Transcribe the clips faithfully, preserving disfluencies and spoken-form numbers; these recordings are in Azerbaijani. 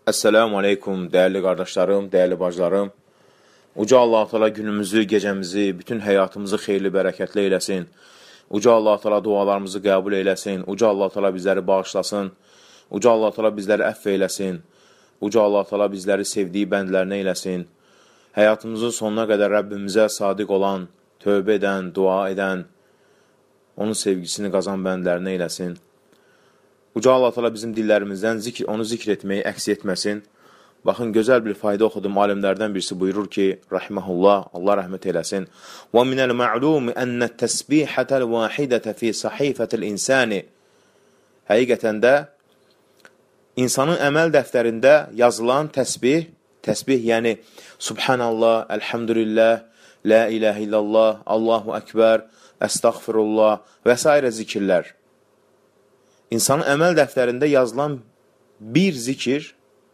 Esselamu aleykum, dəyərli qardaşlarım, dəyərli bacılarım. Uca Allah-u Teala günümüzü, gecəmizi, bütün həyatımızı xeyirli, bərəkətli eyləsin. Uca Allah-u Teala dualarımızı qəbul eyləsin. Uca Allah-u Teala bizləri bağışlasın. Uca Allah-u Teala bizləri əfv eyləsin. Uca Allah-u Teala bizləri sevdiyi bəndlərinə eyləsin. Həyatımızın sonuna qədər Rəbbimizə sadiq olan, tövbə edən, dua edən, onun sevgisini qazan bəndlərinə eyləsin. Uca Allah Teala bizim dillərimizdən zikr, onu zikr etməyi əks etməsin. Baxın, gözəl bir fayda oxudum. Alimlərdən birisi buyurur ki, rahiməhullah, Allah rəhmət eləsin. وَمِنَ الْمَعْلُومِ أَنَّ التَّسْبِيحَةَ الْوَاحِدَةَ فِي صَحِيفَةِ الْإِنسَانِ Həqiqətən də insanın əməl dəftərində yazılan təsbih, təsbih yəni Subhanallah, Elhamdülillah, La ilahə illallah, Allahu Ekber, Estağfirullah və s. zikirlər. İnsanın əməl dəftərində yazılan bir zikir,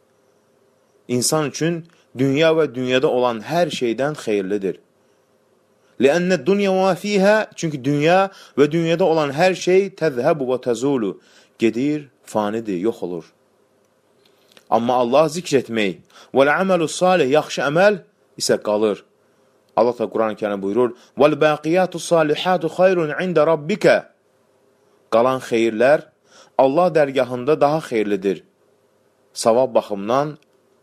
insan üçün dünya və dünyada olan hər şeydən xeyirlidir. لِأَنَّ الدُّنْيَا وَافِيهَا Çünki dünya və dünyada olan hər şey təzhəbu və təzulu gedir, fanidir, yox olur. Amma Allah zikr etmək وَالْعَمَلُ salih yaxşı əməl isə qalır. Allah da Quran-ı Kərim buyurur وَالْبَاقِيَاتُ الصَّالِحَاتُ خَيْرٌ عِنْدَ رَبِّكَ Qalan xeyirlər Allah dərgahında daha xeyirlidir. Savab baxımından,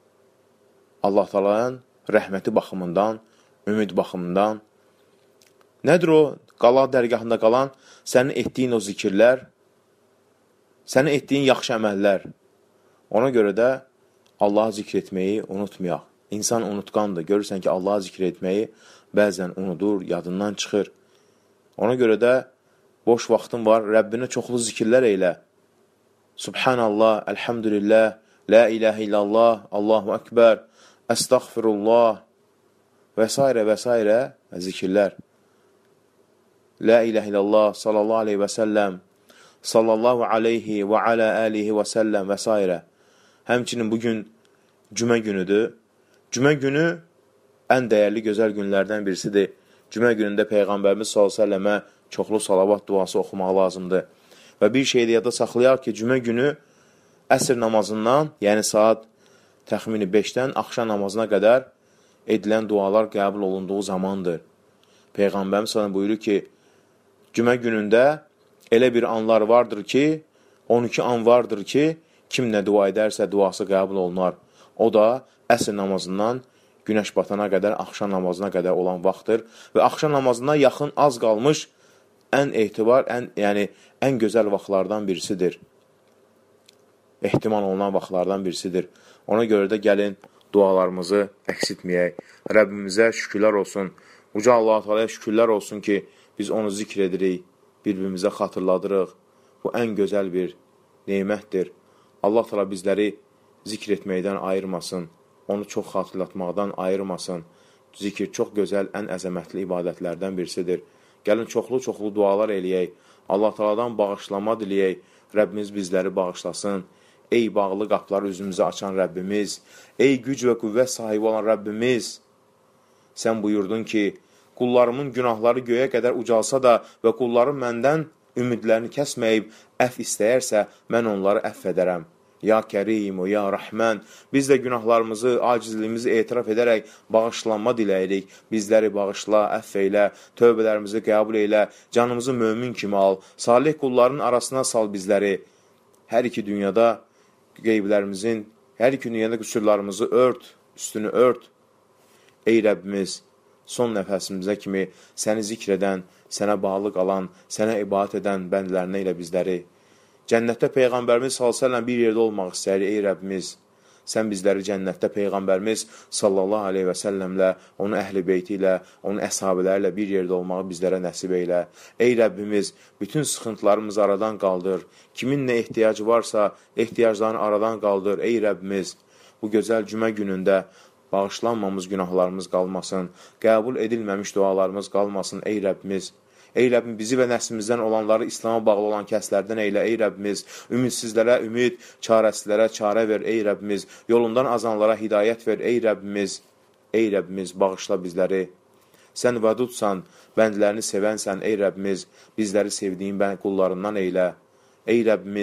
Allah Taala'nın rəhməti baxımından, ümid baxımından. Nədir o? Allah dərgahında qalan sənin etdiyin o zikirlər, sənin etdiyin yaxşı əməllər. Ona görə də Allahı zikr etməyi unutmayaq. İnsan unutqandır. Görürsən ki, Allahı zikr etməyi bəzən unudur, yadından çıxır. Ona görə də boş vaxtın var, Rəbbinə çoxlu zikirlər eylə. Subhanallah, Elhamdülillah, La ilahə illallah, Allahu Ekber, Estağfirullah və s. və s. zikirlər. La ilahə illallah, sallallahu aleyhi və səlləm, sallallahu aleyhi və alə alihi və səlləm və s. Həmçinin bugün cümə günüdür. Cümə günü ən dəyərli, gözəl günlərdən birisidir. Cümə günündə Peyğəmbərimiz sallallahu aleyhi və səlləmə çoxlu salavat duası oxumaq lazımdır. Və bir şeydə yada saxlayaq ki, cümə günü əsr namazından, yəni saat təxmini beşdən axşam namazına qədər edilən dualar qəbul olunduğu zamandır. Peyğəmbərimiz sana buyurur ki, cümə günündə elə bir anlar vardır ki, on iki an vardır ki, kim nə dua edərsə duası qəbul olunar. O da əsr namazından günəş batana qədər, axşam namazına qədər olan vaxtdır və axşam namazına yaxın az qalmış ən etibar, ən, yəni ən gözəl vaxtlardan birisidir. Ehtimal olunan vaxtlardan birisidir. Ona görə də gəlin dualarımızı əksitməyək. Rəbbimizə şükürlər olsun. Uca Allah-u Teala'ya şükürlər olsun ki, biz onu zikr edirik, bir-birimizə xatırladırıq. Bu ən gözəl bir neymətdir. Allah Teala bizləri zikr etməkdən ayırmasın. Onu çox xatırlatmaqdan ayırmasın. Zikir çox gözəl, ən əzəmətli ibadətlərdən birisidir. Gəlin çoxlu-çoxlu dualar eləyək. Allah Teala'dan bağışlama diləyək. Rəbbimiz bizləri bağışlasın. Ey bağlı qapıları üzümüzə açan Rəbbimiz, ey güc və qüvvət sahibi olan Rəbbimiz, sən buyurdun ki, qullarımın günahları göyə qədər ucalsa da və qullarım məndən ümidlərini kəsməyib əff istəyərsə, mən onları əff edərəm. Ya Kərim, o ya Rəhmən, biz də günahlarımızı, acizliyimizi etiraf edərək bağışlanma diləyirik. Bizləri bağışla, əff eylə, tövbələrimizi qəbul eylə, canımızı mömin kimi al, salih qulların arasına sal bizləri. Hər iki dünyada qeyblərimizin, hər iki dünyada qüsurlarımızı ört, üstünü ört. Ey Rəbbimiz, son nəfəsimizə kimi səni zikr edən, sənə bağlı qalan, sənə ibadət edən bəndlərinə ilə bizləri. Cənnətdə Peyğəmbərimiz sallallahu aleyhi və səlləm bir yerdə olmaq istəyir, ey Rəbbimiz. Sən bizləri cənnətdə Peyğəmbərimiz sallallahu aleyhi və səlləmlə, onun əhl-i beyti ilə, onun əshabələri ilə bir yerdə olmağı bizlərə nəsib eylə. Ey Rəbbimiz, bütün sıxıntılarımızı aradan qaldır. Kimin nə ehtiyacı varsa, ehtiyaclarını aradan qaldır. Ey Rəbbimiz, bu gözəl cümə günündə bağışlanmamız günahlarımız qalmasın, qəbul edilməmiş dualarımız qalmasın, ey Rəbbimiz. Ey Rəbbim, bizi və nəslimizdən olanları İslam'a bağlı olan kəslərdən eylə, ey Rəbbimiz. Ümidsizlərə ümid, çarəsizlərə çarə ver, ey Rəbbimiz. Yolundan azanlara hidayət ver, ey Rəbbimiz. Ey Rəbbimiz, bağışla bizləri. Sən vədudsan, bəndlərini sevənsən, ey Rəbbimiz. Bizləri sevdiyin qullarından eylə. Ey Rəbbimiz,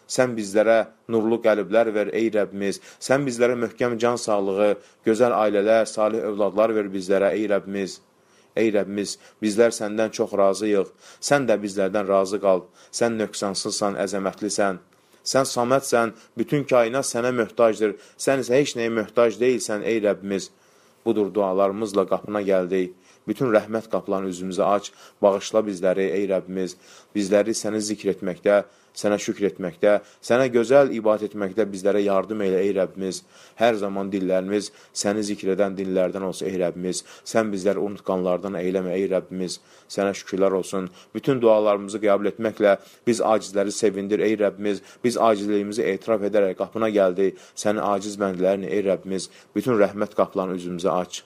Sən bizlərə nurlu qəlblər ver, ey Rəbbimiz. Sən bizlərə möhkəm can sağlığı, gözəl ailələr, salih övladlar ver bizlərə, ey Rəbbimiz. Ey Rəbbimiz, bizlər səndən çox razıyıq. Sən də bizlərdən razı qal. Sən nöqsansızsan, əzəmətlisən. Sən samədsən, bütün kainat sənə möhtacdır. Sən isə heç nəyə möhtac deyilsən, ey Rəbbimiz. Budur dualarımızla qapına gəldik. Bütün rəhmət qapılarını üzümüzü aç, bağışla bizləri, ey Rəbbimiz. Bizləri səni zikr etməkdə, sənə şükr etməkdə, sənə gözəl ibadət etməkdə bizlərə yardım elə, ey Rəbbimiz. Hər zaman dillərimiz səni zikr edən dillərdən olsun, ey Rəbbimiz. Sən bizləri unutqanlardan eyləmə, ey Rəbbimiz. Sənə şükürlər olsun. Bütün dualarımızı qəbul etməklə biz acizləri sevindir, ey Rəbbimiz. Biz acizliyimizi etiraf edərək qapına gəldik. Sənin aciz bəndələrini, ey Rəbbimiz. Bütün rəhmət qapılarını üzümüzə aç.